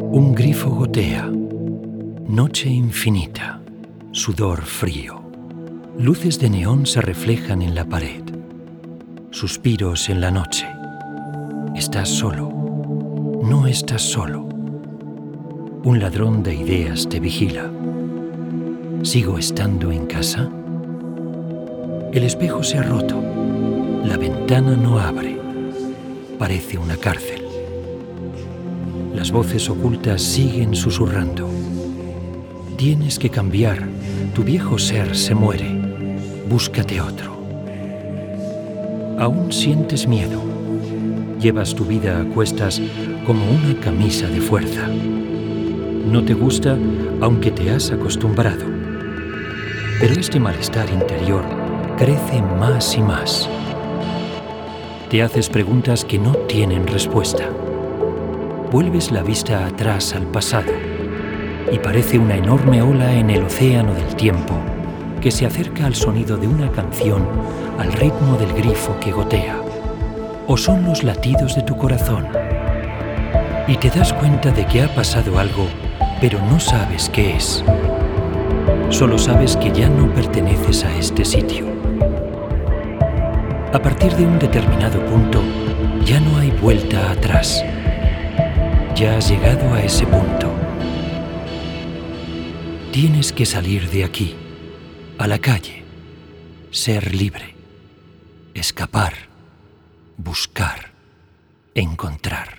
Un grifo gotea. Noche infinita. Sudor frío. Luces de neón se reflejan en la pared. Suspiros en la noche. Estás solo. No estás solo. Un ladrón de ideas te vigila. ¿Sigo estando en casa? El espejo se ha roto. La ventana no abre. Parece una cárcel. Las voces ocultas siguen susurrando. Tienes que cambiar. Tu viejo ser se muere. Búscate otro. Aún sientes miedo. Llevas tu vida a cuestas como una camisa de fuerza. No te gusta, aunque te has acostumbrado. Pero este malestar interior crece más y más. Te haces preguntas que no tienen respuesta. Vuelves la vista atrás al pasado y parece una enorme ola en el océano del tiempo que se acerca al sonido de una canción al ritmo del grifo que gotea. O son los latidos de tu corazón. Y te das cuenta de que ha pasado algo, pero no sabes qué es. Solo sabes que ya no perteneces a este sitio. A partir de un determinado punto, ya no hay vuelta atrás. Ya has llegado a ese punto. Tienes que salir de aquí, a la calle, ser libre, escapar, buscar, encontrar.